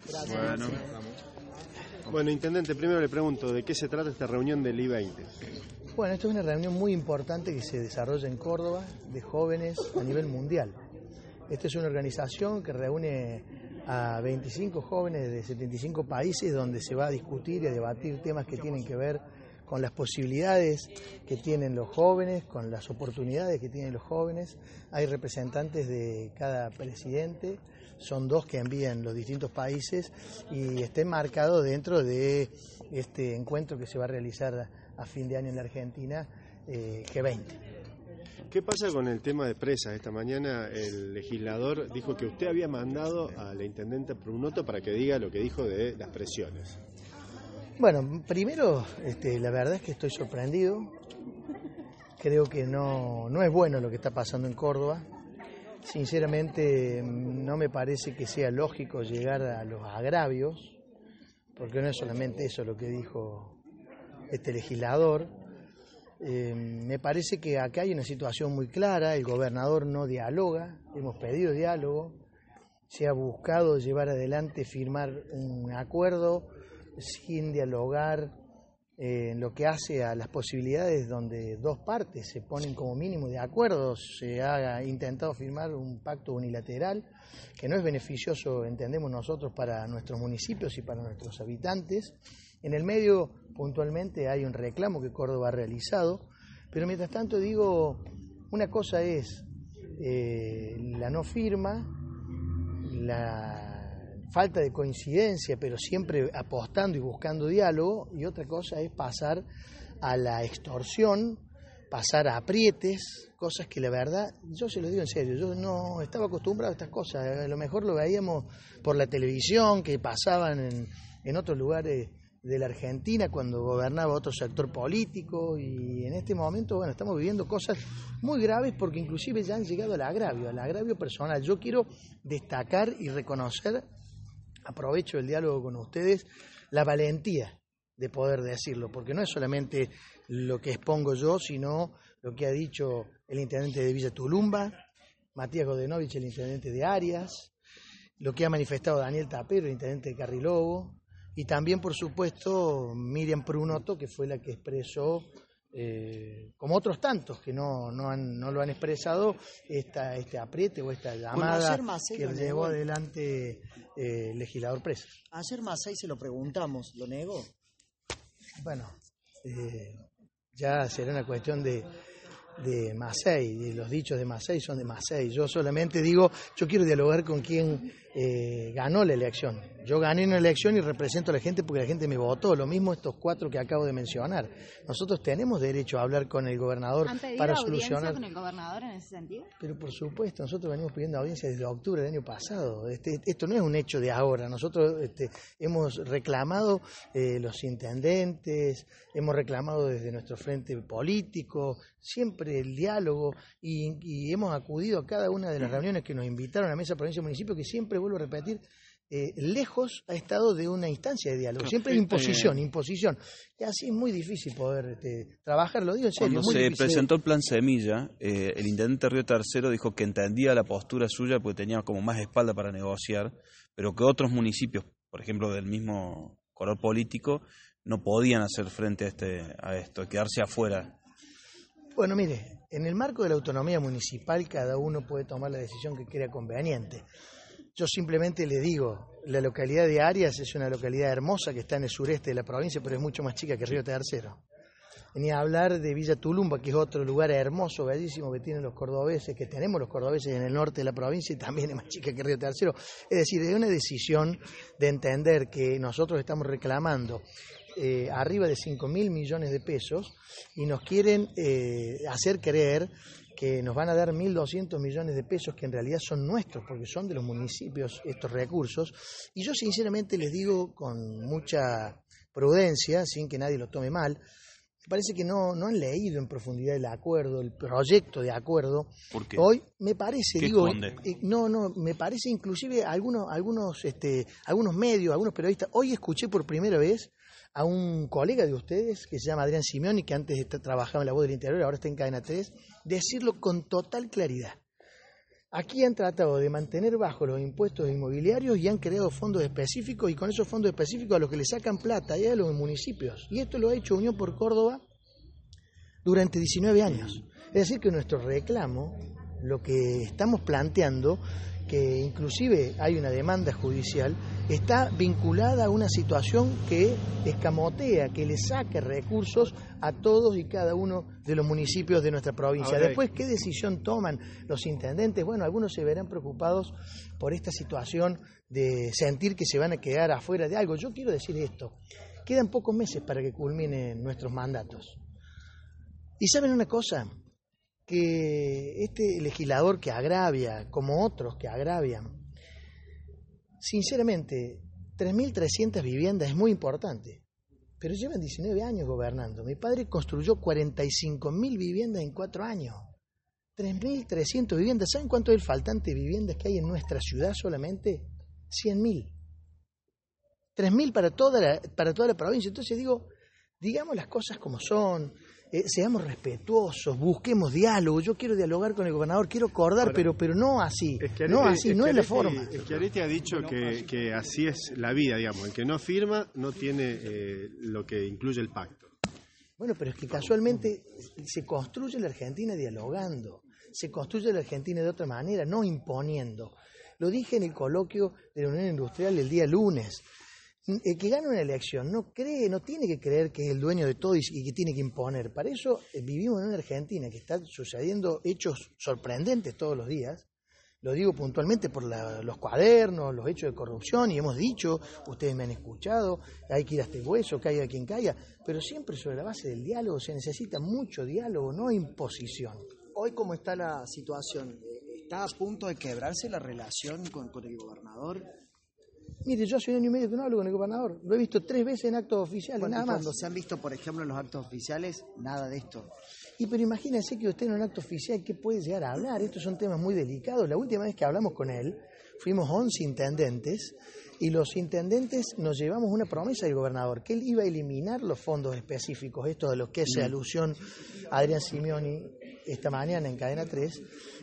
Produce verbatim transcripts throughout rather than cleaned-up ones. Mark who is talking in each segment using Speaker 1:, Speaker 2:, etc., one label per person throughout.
Speaker 1: Gracias.
Speaker 2: Bueno.
Speaker 3: Bueno, intendente, primero le pregunto, ¿de qué se trata esta reunión del I veinte?
Speaker 1: Bueno, esta es una reunión muy importante que se desarrolla en Córdoba de jóvenes a nivel mundial. Esta es una organización que reúne a veinticinco jóvenes de setenta y cinco países donde se va a discutir y a debatir temas que tienen que ver con las posibilidades que tienen los jóvenes, con las oportunidades que tienen los jóvenes. Hay representantes de cada presidente, son dos que envían los distintos países y está enmarcado dentro de este encuentro que se va a realizar a fin de año en la Argentina, eh, G veinte.
Speaker 3: ¿Qué pasa con el tema de presas? Esta mañana el legislador dijo que usted había mandado a la intendente Prunoto para que diga lo que dijo de las presiones.
Speaker 1: Bueno, primero, este, la verdad es que estoy sorprendido. Creo que no, no es bueno lo que está pasando en Córdoba. Sinceramente, no me parece que sea lógico llegar a los agravios, porque no es solamente eso lo que dijo este legislador. Eh, me parece que acá hay una situación muy clara, el gobernador no dialoga, hemos pedido diálogo, se ha buscado llevar adelante, firmar un acuerdo sin dialogar eh, en lo que hace a las posibilidades donde dos partes se ponen como mínimo de acuerdo. Se ha intentado firmar un pacto unilateral que no es beneficioso, entendemos nosotros, para nuestros municipios y para nuestros habitantes. En el medio, puntualmente, hay un reclamo que Córdoba ha realizado, pero mientras tanto digo, una cosa es eh, la no firma, la falta de coincidencia, pero siempre apostando y buscando diálogo, y otra cosa es pasar a la extorsión, pasar a aprietes, cosas que la verdad, yo se lo digo en serio, yo no estaba acostumbrado a estas cosas, a lo mejor lo veíamos por la televisión, que pasaban en, en otros lugares de la Argentina cuando gobernaba otro sector político, y en este momento, bueno, estamos viviendo cosas muy graves porque inclusive ya han llegado al agravio, al agravio personal. Yo quiero destacar y reconocer, aprovecho el diálogo con ustedes, la valentía de poder decirlo, porque no es solamente lo que expongo yo, sino lo que ha dicho el intendente de Villa Tulumba, Matías Godenovich, el intendente de Arias, lo que ha manifestado Daniel Tapero, el intendente de Carrilobo, y también, por supuesto, Miriam Prunoto, que fue la que expresó, eh, como otros tantos que no, no, han, no lo han expresado, esta, este apriete o esta llamada bueno, que llevó negó. adelante eh, el legislador Presas.
Speaker 4: Ayer Macei se lo preguntamos, ¿lo negó?
Speaker 1: Bueno, eh, ya será una cuestión de, de Macei, de los dichos de Macei son de Macei. Yo solamente digo, yo quiero dialogar con quien eh, ganó la elección. Yo gané una elección y represento a la gente porque la gente me votó. Lo mismo estos cuatro que acabo de mencionar. Nosotros tenemos derecho a hablar con el gobernador
Speaker 5: ¿Han pedido
Speaker 1: para
Speaker 5: audiencia
Speaker 1: solucionar.
Speaker 5: con el gobernador en ese sentido?
Speaker 1: Pero por supuesto, nosotros venimos pidiendo audiencia desde octubre del año pasado. Este, esto no es un hecho de ahora. Nosotros este, hemos reclamado eh, los intendentes, hemos reclamado desde nuestro frente político, siempre el diálogo, y, y hemos acudido a cada una de las reuniones que nos invitaron a Mesa Provincia y Municipio, que siempre, vuelvo a repetir, Eh, lejos ha estado de una instancia de diálogo, siempre
Speaker 2: este,
Speaker 1: imposición, imposición, y así es muy difícil poder este, trabajar, lo digo en serio.
Speaker 2: Cuando
Speaker 1: muy
Speaker 2: se
Speaker 1: difícil.
Speaker 2: presentó el plan Semilla, eh, el intendente Río Tercero dijo que entendía la postura suya porque tenía como más espalda para negociar, pero que otros municipios, por ejemplo del mismo color político, no podían hacer frente a, este, a esto, quedarse afuera.
Speaker 1: Bueno, mire, en el marco de la autonomía municipal cada uno puede tomar la decisión que crea conveniente. Yo simplemente le digo, la localidad de Arias es una localidad hermosa que está en el sureste de la provincia, pero es mucho más chica que Río Tercero. Ni a hablar de Villa Tulumba, que es otro lugar hermoso, bellísimo, que tienen los cordobeses, que tenemos los cordobeses en el norte de la provincia y también es más chica que Río Tercero. Es decir, es una decisión de entender que nosotros estamos reclamando eh, arriba de cinco mil millones de pesos y nos quieren eh, hacer creer que nos van a dar mil doscientos millones de pesos que en realidad son nuestros, porque son de los municipios estos recursos. Y yo sinceramente les digo con mucha prudencia, sin que nadie lo tome mal, me parece que no, no han leído en profundidad el acuerdo, el proyecto de acuerdo.
Speaker 2: ¿Por qué?
Speaker 1: Hoy me parece,
Speaker 2: ¿Qué
Speaker 1: digo,
Speaker 2: esconde?
Speaker 1: eh, no, no, me parece inclusive algunos, algunos, este, algunos medios, algunos periodistas. Hoy escuché por primera vez a un colega de ustedes que se llama Adrián Simeoni, que antes está, trabajaba en La Voz del Interior, ahora está en Cadena tres, decirlo con total claridad. Aquí han tratado de mantener bajo los impuestos inmobiliarios y han creado fondos específicos, y con esos fondos específicos a los que le sacan plata y a los municipios. Y esto lo ha hecho Unión por Córdoba durante diecinueve años. Es decir, que nuestro reclamo, lo que estamos planteando, que inclusive hay una demanda judicial, está vinculada a una situación que escamotea, que le saque recursos a todos y cada uno de los municipios de nuestra provincia.
Speaker 3: Ahora,
Speaker 1: Después, ¿qué decisión toman los intendentes? Bueno, algunos se verán preocupados por esta situación de sentir que se van a quedar afuera de algo. Yo quiero decir esto, quedan pocos meses para que culminen nuestros mandatos. ¿Y saben una cosa? Que este legislador que agravia, como otros que agravian, sinceramente, tres mil trescientas viviendas es muy importante, pero llevan diecinueve años gobernando. Mi padre construyó cuarenta y cinco mil viviendas en cuatro años. tres mil trescientas viviendas. ¿Saben cuánto es el faltante de viviendas que hay en nuestra ciudad solamente? cien mil. tres mil para toda la, para toda la provincia. Entonces digo, digamos las cosas como son. Eh, seamos respetuosos, busquemos diálogo. Yo quiero dialogar con el gobernador, quiero acordar, Ahora, pero pero no así, Schiaretti, no así, no es la forma.
Speaker 3: Schiaretti ha dicho que, que así es la vida, digamos, el que no firma no tiene eh, lo que incluye el pacto.
Speaker 1: Bueno, pero es que casualmente se construye la Argentina dialogando, se construye la Argentina de otra manera, no imponiendo. Lo dije en el coloquio de la Unión Industrial el día lunes. El que gana una elección no cree, no tiene que creer que es el dueño de todo y que tiene que imponer. Para eso eh, vivimos en una Argentina que está sucediendo hechos sorprendentes todos los días. Lo digo puntualmente por la, los cuadernos, los hechos de corrupción, y hemos dicho, ustedes me han escuchado, hay que ir hasta el hueso, caiga quien caiga, pero siempre sobre la base del diálogo. Se necesita mucho diálogo, no imposición.
Speaker 4: Hoy, ¿cómo está la situación? ¿Está a punto de quebrarse la relación con, con el gobernador?
Speaker 1: Mire, yo hace un año y medio que no hablo con el gobernador. Lo he visto tres veces en actos oficiales,
Speaker 4: Cuando,
Speaker 1: nada más.
Speaker 4: Cuando se han visto, por ejemplo, en los actos oficiales, nada de esto.
Speaker 1: Y pero imagínense que usted en un acto oficial, ¿qué puede llegar a hablar? Estos son temas muy delicados. La última vez que hablamos con él, fuimos once intendentes, y los intendentes nos llevamos una promesa del gobernador, que él iba a eliminar los fondos específicos, esto de lo que hace alusión a Adrián Simeoni esta mañana en Cadena tres,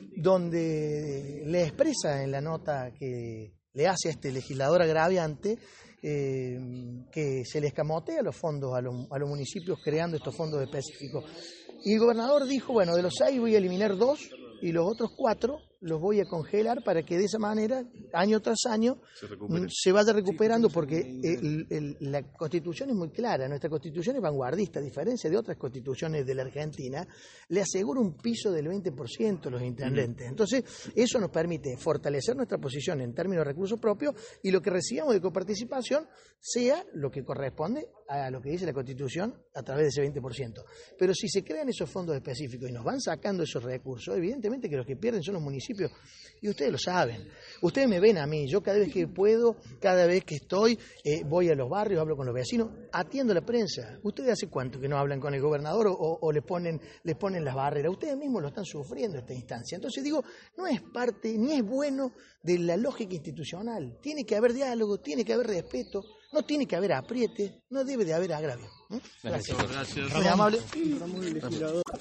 Speaker 1: donde le expresa en la nota que le hace a este legislador agraviante eh, que se le escamotea los fondos a los, a los municipios creando estos fondos específicos. Y el gobernador dijo, bueno, de los seis voy a eliminar dos y los otros cuatro los voy a congelar para que de esa manera, año tras año, se, se vaya recuperando, porque el, el, la Constitución es muy clara, nuestra Constitución es vanguardista, a diferencia de otras constituciones de la Argentina, le asegura un piso del veinte por ciento a los intendentes. Entonces, eso nos permite fortalecer nuestra posición en términos de recursos propios, y lo que recibamos de coparticipación sea lo que corresponde a lo que dice la Constitución a través de ese veinte por ciento. Pero si se crean esos fondos específicos y nos van sacando esos recursos, evidentemente que los que pierden son los municipios. Y ustedes lo saben, ustedes me ven a mí, yo cada vez que puedo, cada vez que estoy, eh, voy a los barrios, hablo con los vecinos, atiendo la prensa. ¿Ustedes hace cuánto que no hablan con el gobernador o, o le ponen, les ponen las barreras? Ustedes mismos lo están sufriendo esta instancia. Entonces digo, no es parte, ni es bueno de la lógica institucional. Tiene que haber diálogo, tiene que haber respeto, no tiene que haber apriete, no debe de haber agravio. ¿Eh? Gracias.
Speaker 2: Gracias.
Speaker 1: Muy amable.